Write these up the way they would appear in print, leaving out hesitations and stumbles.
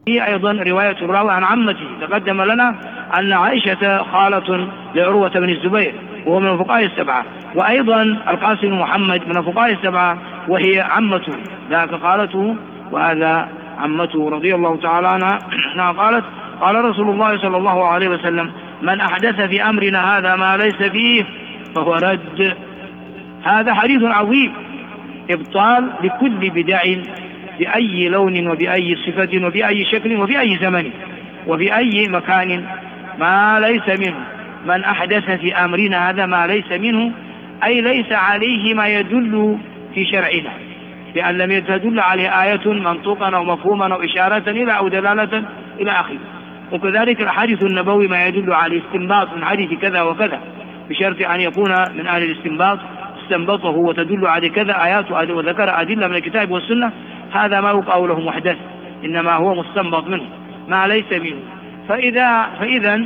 هي أيضا رواية الراوي عن عمته. تقدم لنا أن عائشة خالة لعروة بن الزبير وهو من الفقهاء السبعة، وأيضا القاسم محمد من الفقهاء السبعة وهي عمته، ذاك خالته وهذا عمته رضي الله تعالى عنها. قالت قال رسول الله صلى الله عليه وسلم: من أحدث في أمرنا هذا ما ليس فيه فهو رد. هذا حديث عظيم، إبطال لكل بدع بأي لون وبأي صفة وبأي شكل وبأي زمن وبأي مكان ما ليس منه. من أحدث في أمرنا هذا ما ليس منه أي ليس عليه ما يدل في شرعنا، لأن لم تدل عليه آية منطوقا أو مفهوما أو إشارة إلى أو دلالة إلى آخره. وكذلك الحديث النبوي ما يدل على استنباط من حديث كذا وكذا، بشرط أن يكون من أهل الاستنباط استنبطه وتدل على كذا آيات وذكر أدلة من الكتاب والسنة، هذا ما يقع له محدث، إنما هو مستنبط منه ما ليس منه. فإذا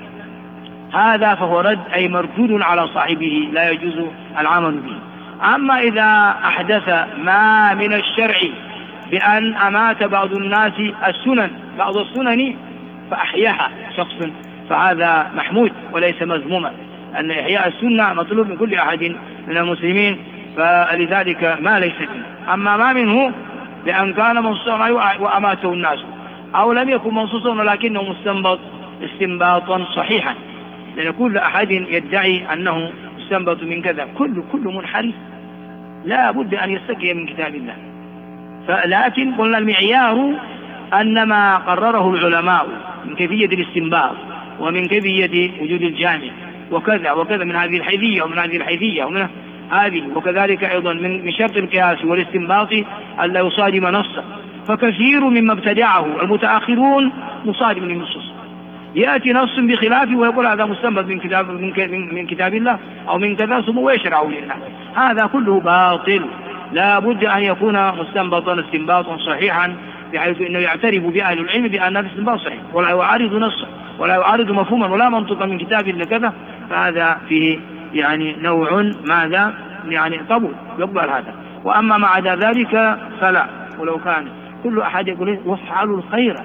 هذا فهو رد، أي مردود على صاحبه لا يجوز العمل به. أما إذا أحدث ما من الشرع بأن أمات بعض الناس بعض السنن فأحياها شخص، فهذا محمود وليس مذموما، أن إحياء السنة مطلوب من كل أحد من المسلمين، فلذلك ما ليس منه. أما ما منه بأن كان منصوصا وأماته الناس، أو لم يكن منصوصا ولكنه مستنبط استنباطا صحيحا، لأن كل أحد يدعي أنه مستنبط من كذا، كل منحرف لا بد أن يستقي من كتاب الله. لكن قلنا المعيار أن ما قرره العلماء من كيفية الاستنباط ومن كيفية وجود الجامع وكذا وكذا من هذه الحيثية ومن هذه الحيثية ومن هذه، وكذلك أيضا من شرط القياس والاستنباط ألا يصادم نصا. فكثير مما ابتدعه المتأخرون مصادم للنصوص، يأتي نص بخلافه ويقول هذا مستنبط من كتاب الله أو من كذا ثم ويشرعه لله. هذا كله باطل، لا بد أن يكون مستنبطا استنباطا صحيحا، بحيث أنه يعترف بأهل العلم بأن هذا استنباط صحيح ولا يعارض نصا ولا يعارض مفهوما ولا منطقا من كتاب الله كذا، فهذا فيه يعني نوع ماذا يعني قبول يقبل هذا. وأما ما عدا ذلك فلا. ولو كان كل أحد يقول وافعلوا الخير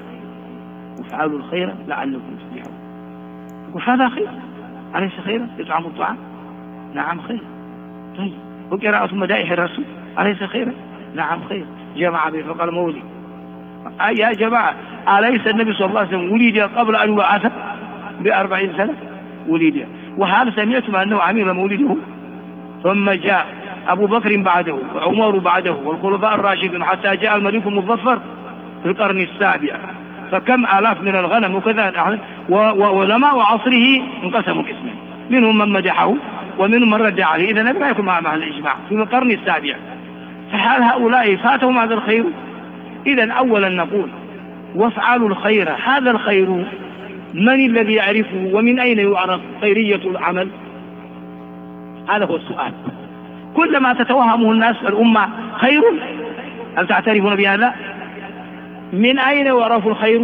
لعلكم تفلحون، يقول هذا خير، أليس خيرا؟ يطعم الطعام، نعم خير. طيب وقراءة مدائح الرسول أليس خيرا؟ نعم خير. جماعة فقال مولي، يا جماعة أليس النبي صلى الله عليه وسلم ولد قبل أن يبعث ب40 سنة؟ ولد، وهل سمعتم أنه عمل مولده؟ ثم جاء أبو بكر بعده وعمر بعده والخلفاء الراشدون حتى جاء الملك المظفر في القرن السابع، فكم آلاف من الغنم وكذا. وعلماء عصره انقسموا قسمين، منهم من مدحه ومنهم من رد عليه. إذا لا يكون مع الإجماع في القرن السابع، فهل هؤلاء فاتهم هذا الخير؟ إذا أولا نقول وافعلوا الخير. هذا الخير من الذي يعرفه ومن أين يعرف خيرية العمل؟ هذا هو السؤال. كلما تتوهمه الناس الأمة خير، هل تعترفون بهذا؟ من أين يعرف الخير؟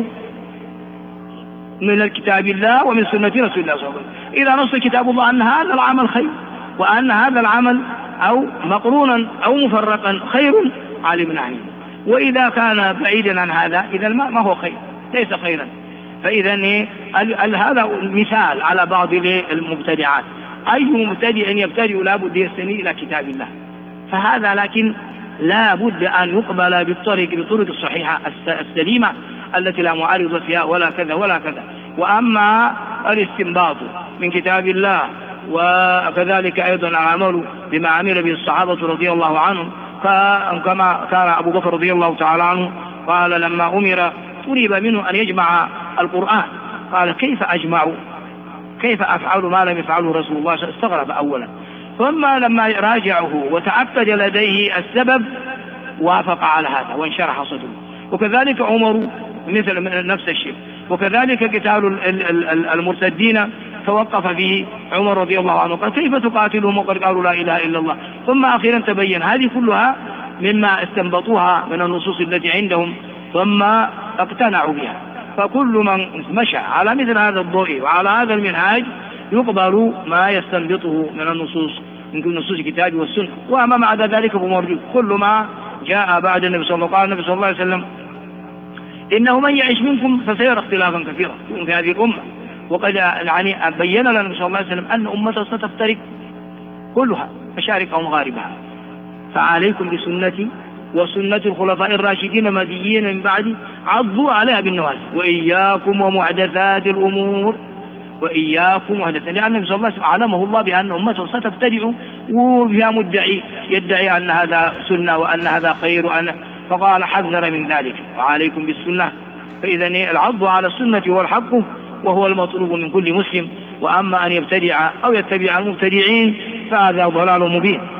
من الكتاب الله ومن سنة رسول الله صلى الله عليه وسلم. إذا نص كتاب الله أن هذا العمل خير وأن هذا العمل أو مقرونا أو مفرقا خير علمنا عنه، وإذا كان بعيدا عن هذا إذا ما هو خير، ليس خيرا. فإذا هذا مثال على بعض المبتدعات. أي مبتدع يبتدئ لا بد يستميل إلى كتاب الله، فهذا لكن لا بد أن يقبل بالطرق الصحيحة السليمة التي لا معارضة فيها ولا كذا ولا كذا. وأما الاستنباط من كتاب الله وكذلك أيضا العمل بما عمل به الصحابة رضي الله عنهم، كما كان أبو بكر رضي الله تعالى عنه قال لما أمر طلب منه أن يجمع القرآن قال كيف أجمع؟ كيف أفعل ما لم يفعله رسول الله؟ استغرب أولا، ثم لما راجعه وتأكد لديه السبب وافق على هذا وانشرح صدره. وكذلك عمر مثل نفس الشيء، وكذلك قتال المرتدين توقف فيه عمر رضي الله عنه قال كيف تقاتلهم وقد قالوا لا إله إلا الله؟ ثم أخيرا تبين هذه كلها مما استنبطوها من النصوص التي عندهم ثم اقتنعوا بها. فكل من مشى على مثل هذا الضوء وعلى هذا المنهاج يقبل ما يستنبطه من النصوص من نصوص الكتاب والسنة. وأما بعد ذلك فمرجو كل ما جاء بعد النبي صلى الله عليه وسلم إنه من يعيش منكم فسيرى اختلافا كثيرا في هذه الأمة. وقد يعني بين لنا النبي صلى الله عليه وسلم أن أمته ستفترق كلها مشارقها ومغاربها، فعليكم بسنتي وسنة الخلفاء الراشدين المهديين من بعدي عضوا عليها بالنواجذ وإياكم ومحدثات الأمور، وإياكم وحدث، لأن النبي صلى الله عليه وسلم علمه الله بأن أمته ستبتدع وفيها مدعي يدعي أن هذا سنة وأن هذا خير فقال حذر من ذلك وعليكم بالسنة. فإذا العض على السنة هو الحق وهو المطلوب من كل مسلم، وأما أن يبتدع أو يتبع المبتدعين فهذا ضلال مبين.